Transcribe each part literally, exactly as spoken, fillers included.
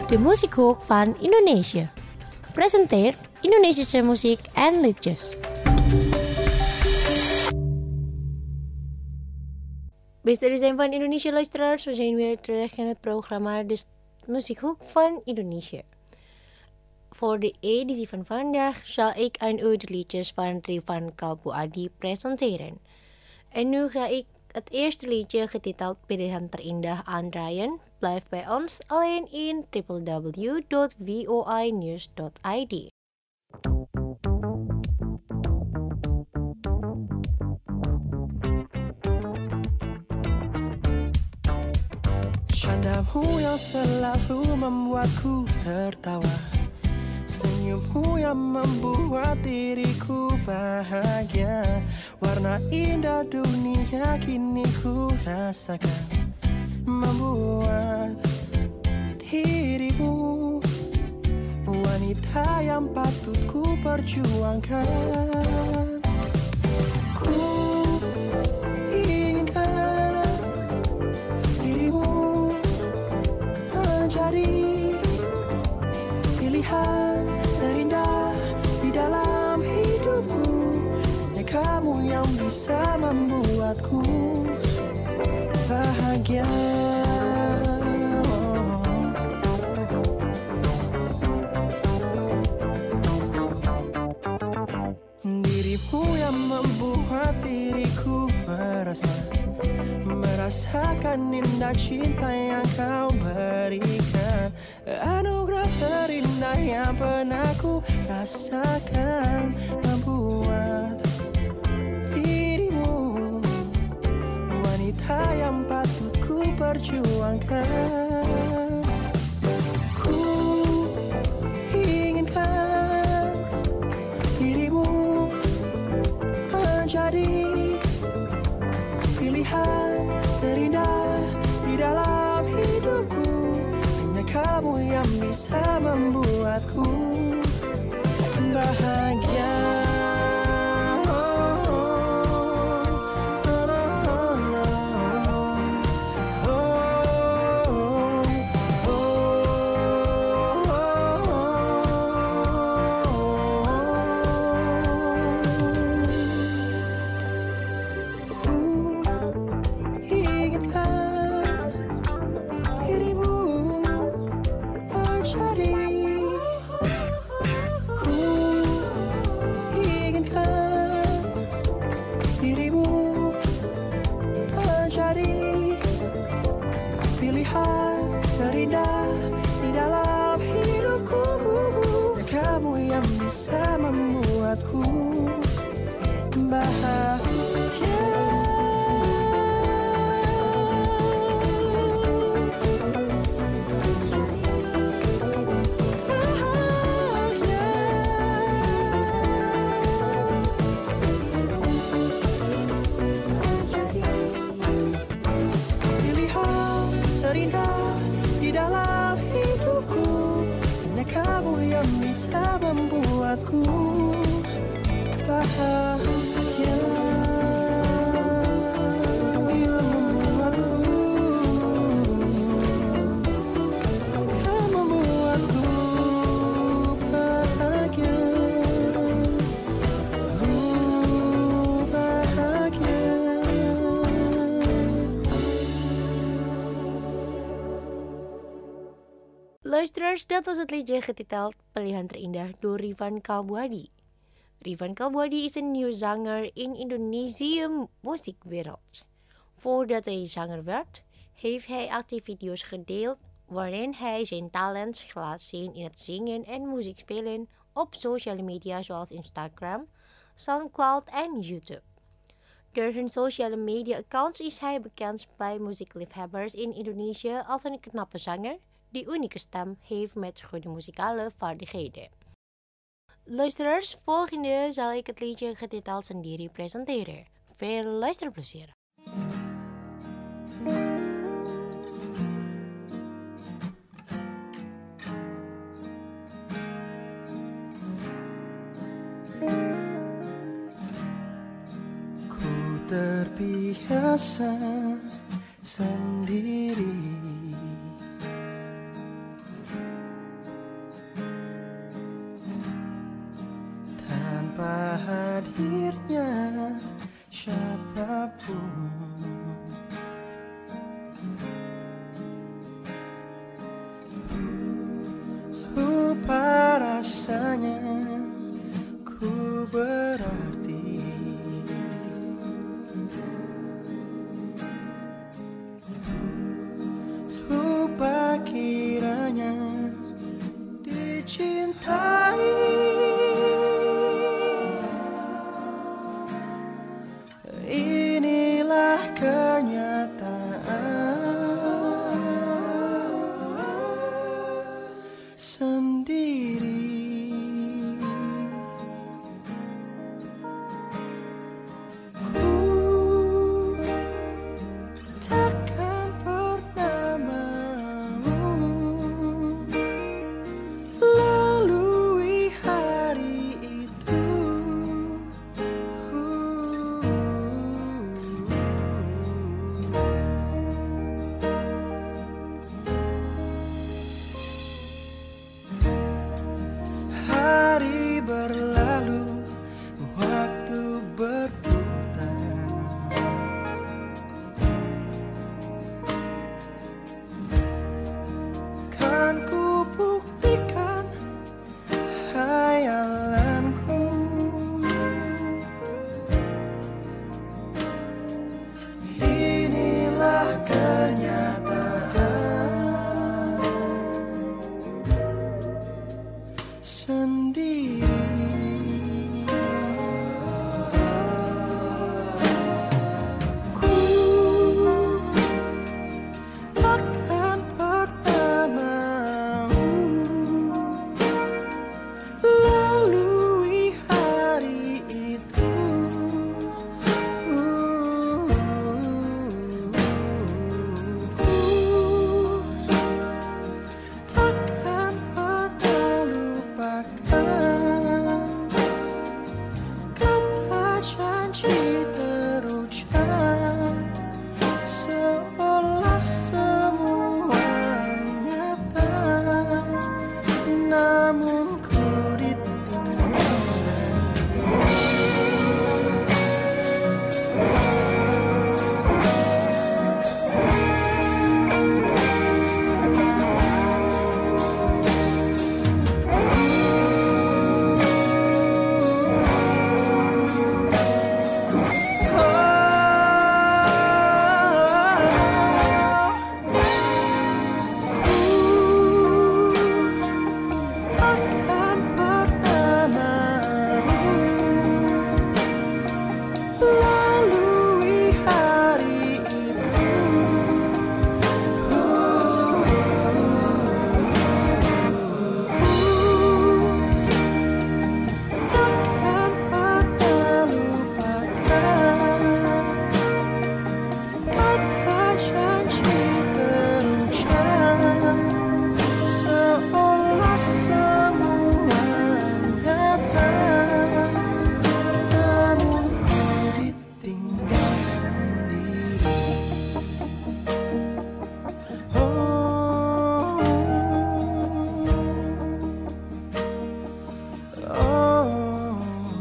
de Muziekhoek van Indonesië. Presenteert Indonesische muziek en liedjes. Beste er zijn van Indonesia luisteraars, we zijn weer terug in het programma de Muziekhoek van Indonesië. Voor de editie van vandaag zal ik aan u de liedjes van Rifan Kalbuadi presenteren. En nu ga ik het eerste liedje getiteld Pilihan Terindah aandraaien. Blijf bij ons alleen in w w w dot voinews dot i d. Candamu yang selalu membuatku tertawa, senyummu yang membuat diriku bahagia. Warna indah dunia kini ku rasakan, membuat dirimu wanita yang patut ku perjuangkan. Ku inginkan dirimu menjadi pilihan terindah di dalam hidupku. Hanya kamu yang bisa membuatku bahagia. Dirimu yang membuat diriku merasa Merasakan indah cinta yang kau berikan, anugerah terindah yang pernah ku rasakan, membuat dirimu wanita yang patut ku perjuangkan. Ku inginkan dirimu menjadi pilihan terindah di dalam hidupku. Hanya kamu yang bisa membuatku bahagia. Luisteraars, dat was het liedje getiteld Pilihan Terindah door Rifan Kalbuadi. Rifan Kalbuadi is een nieuwe zanger in Indonesië muziekwereld. Voordat hij zanger werd, heeft hij actieve video's gedeeld waarin hij zijn talent laat zien in het zingen en muziek spelen op sociale media zoals Instagram, SoundCloud en YouTube. Door hun sociale media accounts is hij bekend bij muziekliefhebbers in Indonesië als een knappe zanger die unieke stem heeft met goede muzikale vaardigheden. Luisteraars, volgende zal ik het liedje getiteld Sendiri presenteren. Veel luisterplezier. Ku terbiasa sendiri rasanya ku berarti. Lupa kiranya dicintai. Inilah kenyataan sendiri. Ku takkan pernah mau lalui hari itu. Hari berlalu, waktu berputar. Kan ku buktikan hayalanku. Inilah kenyataan sendiri. Ku takkan pernah mau lalui hari itu. Ku takkan pernah lupakan kata janji terucap, seolah semua nyata, namun ku ditinggal takkan pernah mau lalui hari itu. Takkan pernah lupakan kata janji terucap, seolah semua nyata, namun ku ditinggal sendiri. Oh, oh,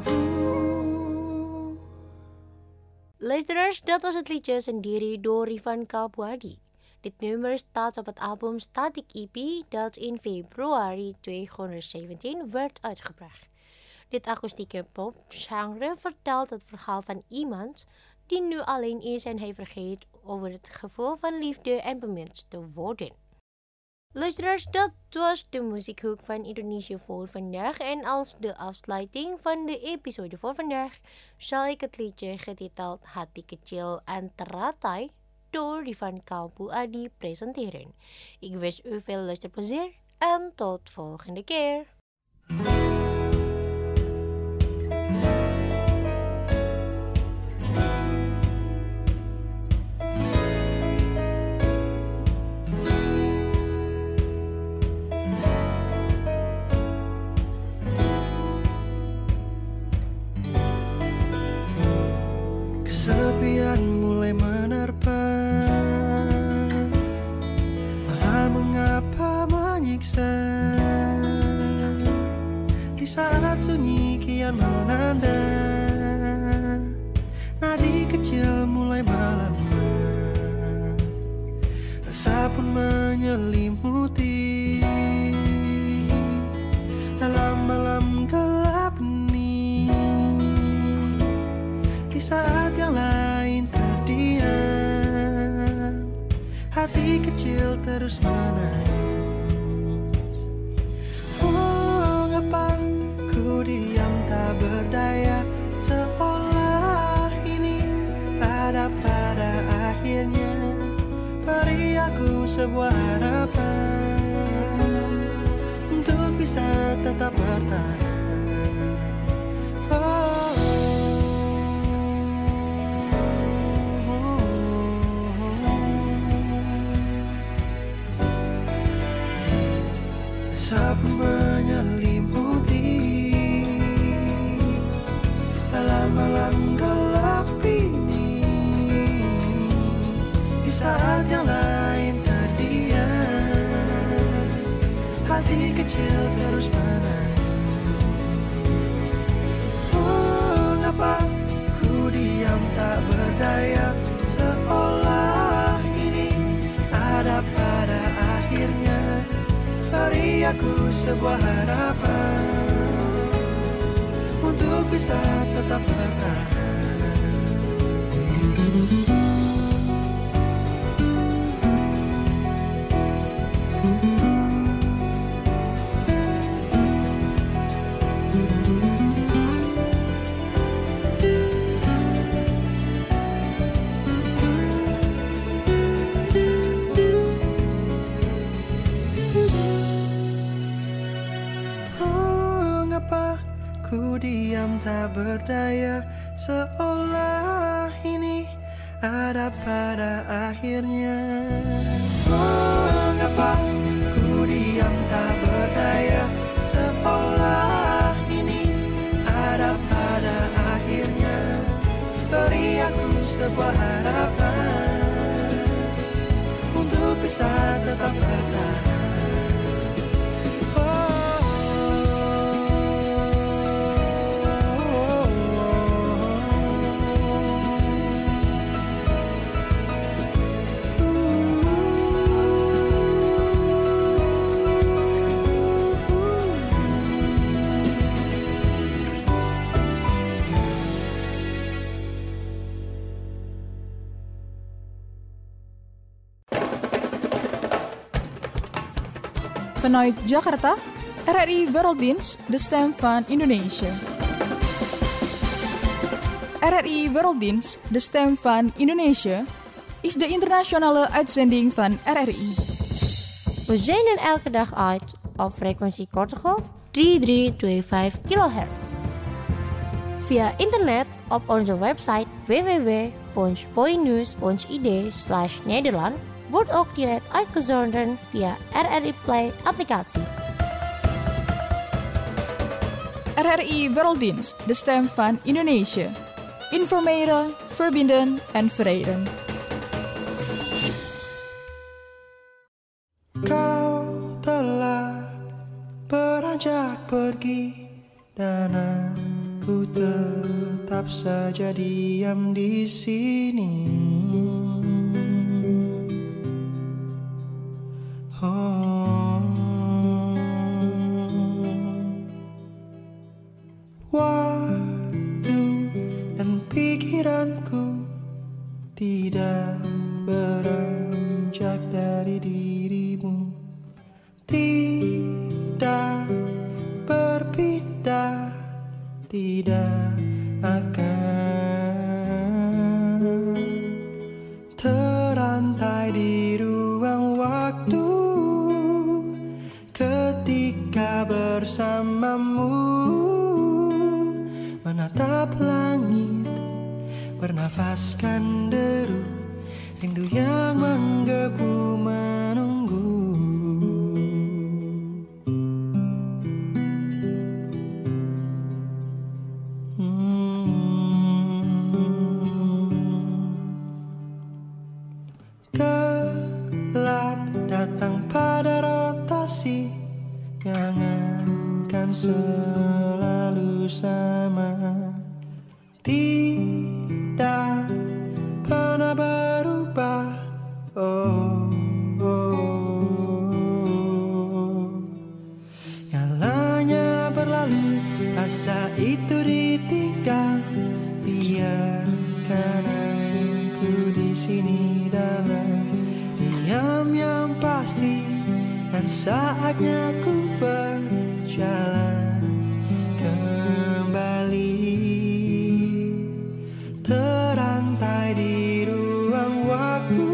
Listeners, dat was het liedje Sendiri door Rifan Kalbuadi. Dit nummer staat op het album Static E P dat in februari tweeduizend zeventien werd uitgebracht. Dit akoestieke popgenre vertelt het verhaal van iemand die nu alleen is en hij vergeet over het gevoel van liefde en bemind te worden. Luisteraars, dat was de muziekhoek van Indonesië voor vandaag. En als de afsluiting van de episode voor vandaag zal ik het liedje getiteld Hati Kecil en Teratai door Rifan Kalbuadi presenteren. Ik wens u veel luisterplezier en tot volgende keer. Kesepian mulai menerpa, malah mengapa menyiksa. Di saat sunyi kian melanda, nadi kecil mulai melemah. Rasa pun menyelimuti, dalam malam gelap ini. Di saat yang lain terdiam, hati kecil terus menangis. Oh, ngapa ku diam tak berdaya, seolah ini ada pada akhirnya. Beri aku sebuah harapan untuk bisa tetap bertahan. Oh, sapu menyelimuti dalam malam gelap ini. Di saat yang lain terdiam, hati kecil terus menangis. Oh, ngapa ku diam tak berdaya, seolah ini ada pada akhirnya. Beri aku sebuah harapan untuk bisa tetap bertahan. Ku diam tak berdaya, seolah ini ada pada akhirnya. Oh, ngapa ku diam tak berdaya, seolah ini ada pada akhirnya. Beri aku sebuah harapan untuk bisa tetap bertahan. Vanuit Jakarta, R R I Werelddienst, de stem van Indonesië. R R I Werelddienst, de stem van Indonesië, is de internationale uitzending van R R I. We zenden elke dag uit op frequentie korte golf drie drie twee vijf kilohertz. Via internet op onze website w w w punt poinews punt i d slash Nederland wordt ook direct uitgezonden via R R I Play applicatie. R R I Werelddienst, de stem van Indonesië. Informeren, verbinden en verenigen. Kau telah beranjak pergi dan aku tetap saja diam di sini. Oh, waktu dan pikiranku tidak beranjak dari dirimu, tidak berpindah, tidak akan terantai di ruang waktu. Ketika bersamamu menatap langit, bernafaskan deru, rindu yang menggebu menunggu. hmm. Gelap datang pada rotasi yang akan selalu sama, tidak pernah berubah. Oh, oh, oh. Nyalanya yang pasti, dan saatnya ku berjalan kembali, terantai di ruang waktu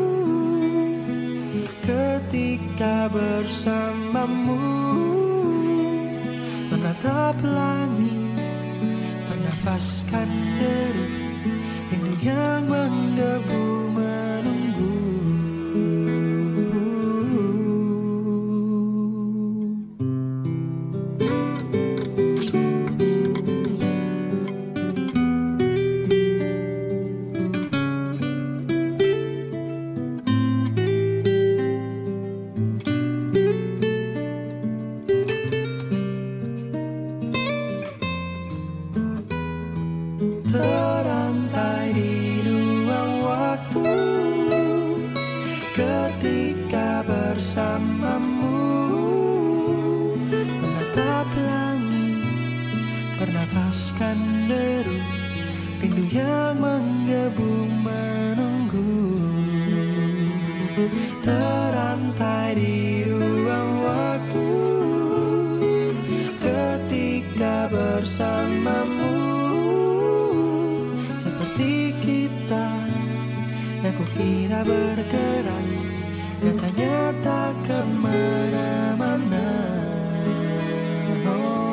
ketika bersamamu, menatap langit, bernafaskan deru, rindu yang menggebu menunggu. Terantai di ruang waktu ketika bersamamu, menatap langit, bernafaskan deru, rindu yang menggebu menunggu. Terantai di ruang waktu ketika bersamamu, yang kukira bergerak, nyatanya tak kemana-mana. Oh.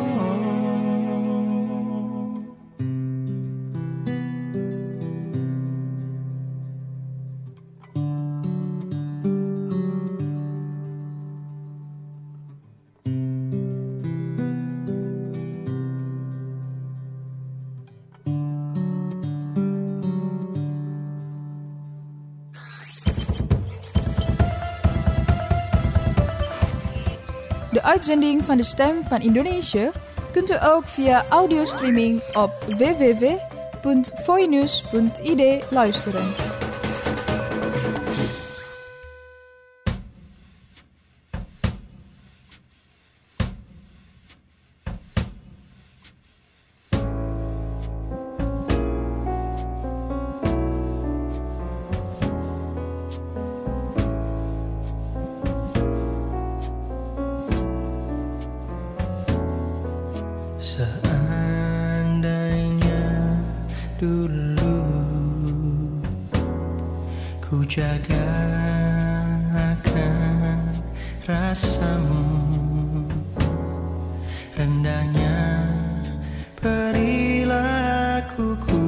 De uitzending van de Stem van Indonesië kunt u ook via audiostreaming op w w w punt voinews punt i d luisteren. Seandainya dulu ku jaga akan rasamu, rendahnya perilakuku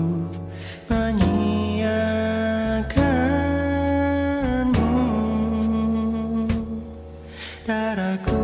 menyiakanmu, darahku.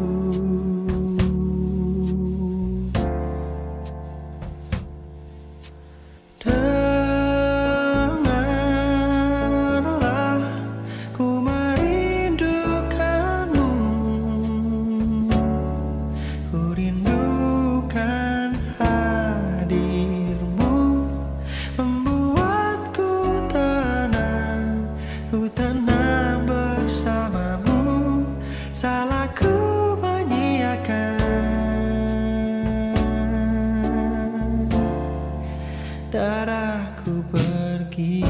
Salahku menyiakan, darahku pergi.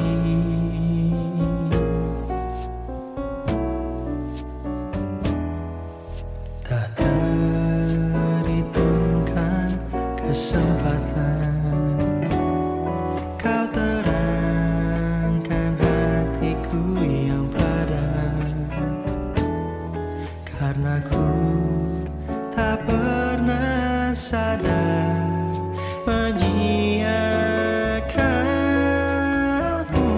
Tak terhitungkan kesempatan kau terangkan hatiku yang padam, karena ku tak pernah sadar menyiakanmu.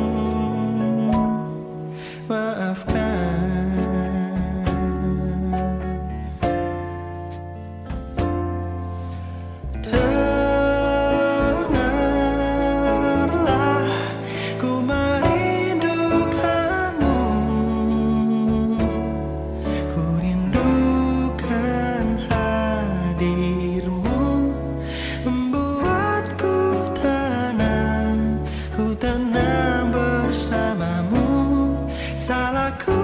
Maafkan, dengarlah ku merindukanmu, ku rindukan hadirmu, membuatku tenang, ku tenang bersamamu. Salahku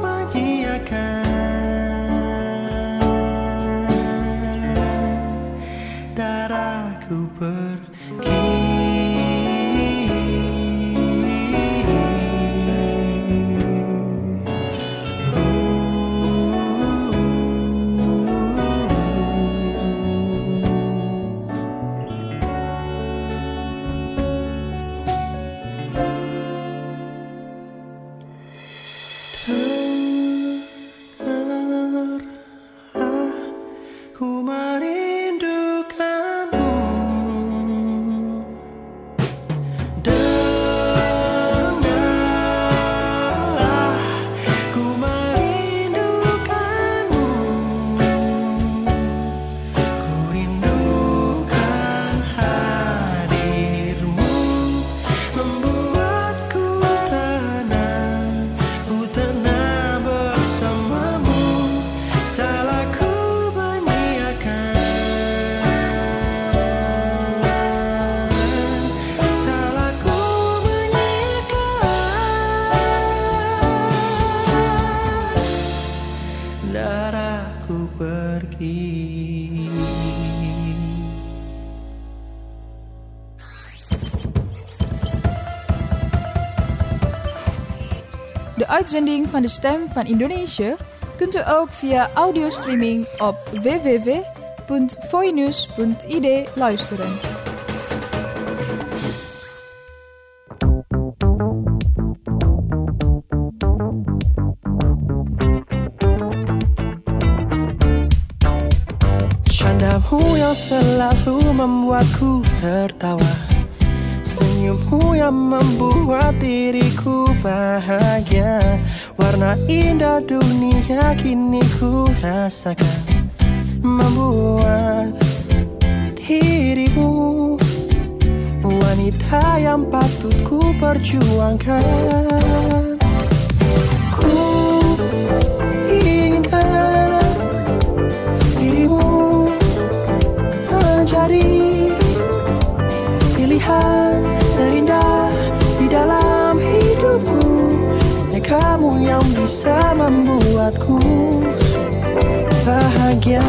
menyiakan, darahku pergi. hati. De uitzending van de Stem van Indonesië kunt u ook via audiostreaming op w w w punt voinews punt i d luisteren. Candamu yang selalu membuatku tertawa, senyummu yang membuat diriku bahagia. Warna indah dunia kini ku rasakan, membuat dirimu wanita yang patut ku perjuangkan. Ku inginkan dirimu menjadi pilihan terindah di dalam hidupku. Hanya kamu yang bisa membuatku bahagia.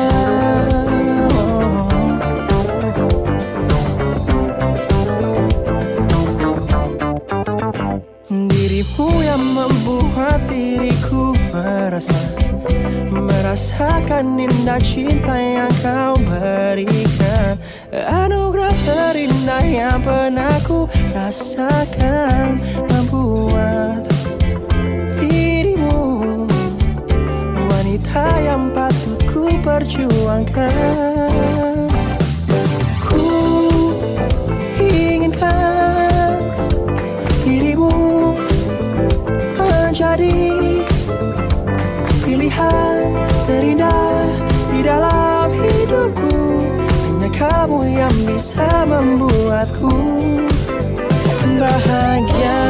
Dirimu yang membuat diriku merasa Merasakan indah cinta yang kau berikan, anugerah terindah yang pernah ku rasakan, membuat dirimu wanita yang patut ku perjuangkan. Ku inginkan dirimu menjadi pilihan terindah di dalam hidupku. Hanya kamu yang bisa membuatku bahagia.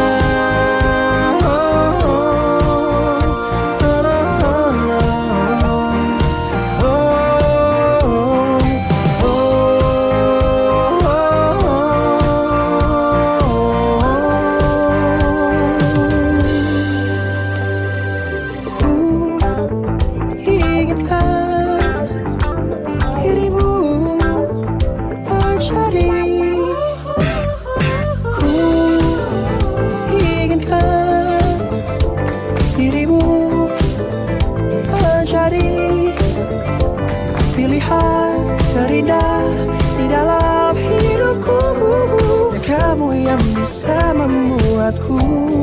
Bisa membuatku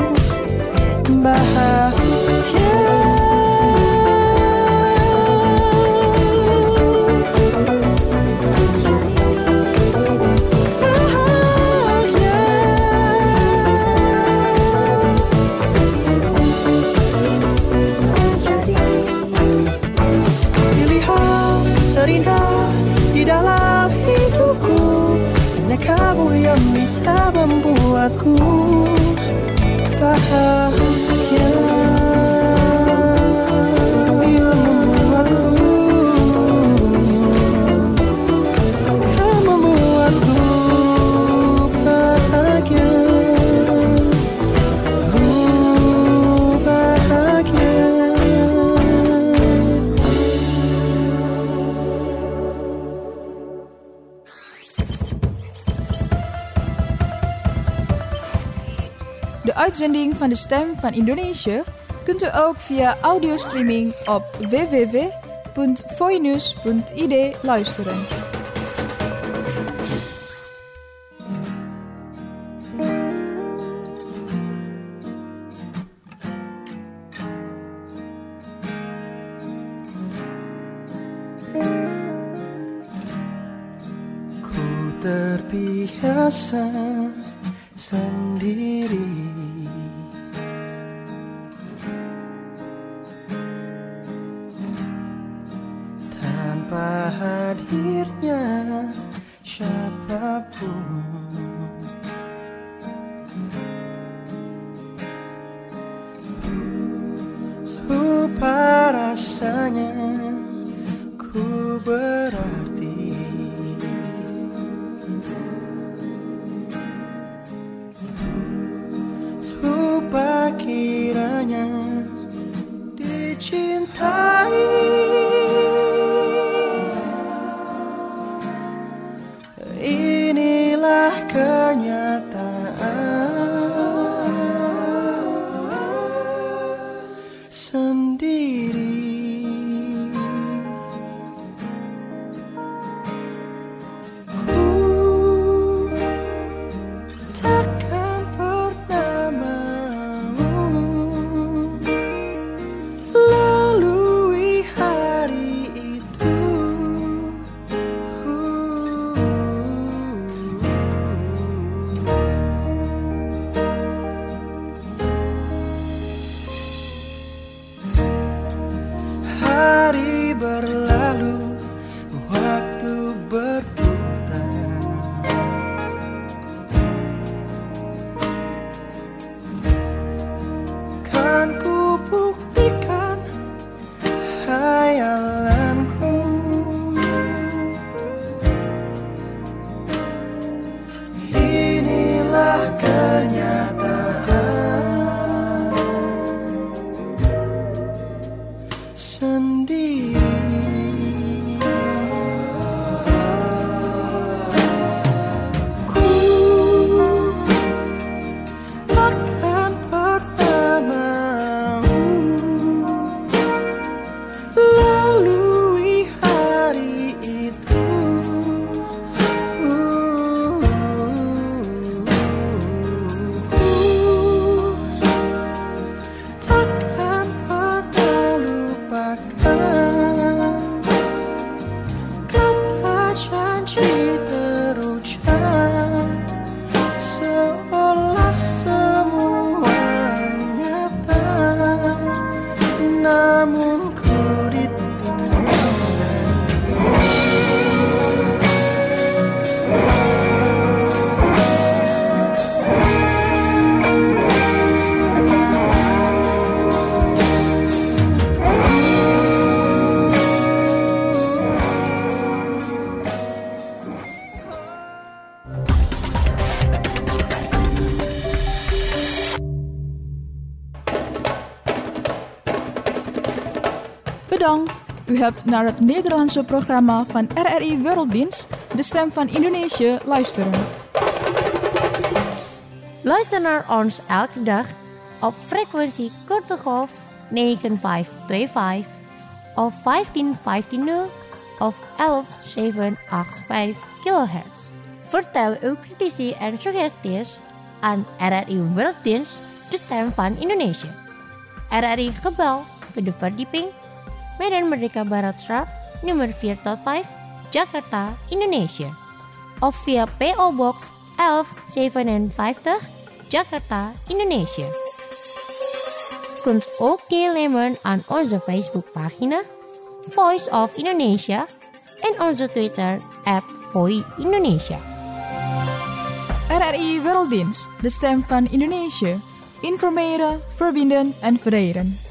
bahagia. Bahagia. Pilihan terindah di dalam hidupku. Hanya kamu yang bisa membuatku bahagia, yang membuatku, yang membuatku bahagia, ku bahagia. De uitzending van de Stem van Indonesië kunt u ook via audiostreaming op w w w punt voinews punt i d luisteren. Ku terbiasa sendiri, tanpa hadirnya siapapun. Lupa rasanya ku berarti, lupa kiranya dicintai. sendiri. Ku takkan pernah mau lalui hari itu. Hari berlalu, waktu berputar. Kan ku buktikan hayalanku. Inilah kenyataan sendiri. Ku takkan pernah mau lalui hari itu. Ku takkan pernah lupakan kata janji terucap, seolah semua nyata, namun ku ditinggalkan. Bedankt, u hebt naar het Nederlandse programma van R R I Werelddienst, de stem van Indonesië, luisteren. Luister naar ons elke dag op frequentie korte golf negen vijf twee vijf of vijftien vijftien of elf zeven acht vijf kilohertz. Vertel uw critici en suggesties aan R R I Werelddienst, de stem van Indonesië. R R I Gebouw, vierde verdieping, Medan Merdeka Baratstraat, nummer vier tot vijf, Jakarta, Indonesië. Of via P O Box elf zevenenvijftig, Jakarta, Indonesië. Kunt ook deelnemen aan onze Facebookpagina Voice of Indonesia en onze Twitter at Voi Indonesia. R R I Werelddienst, de stem van Indonesië. Informeren, verbinden en verenigen.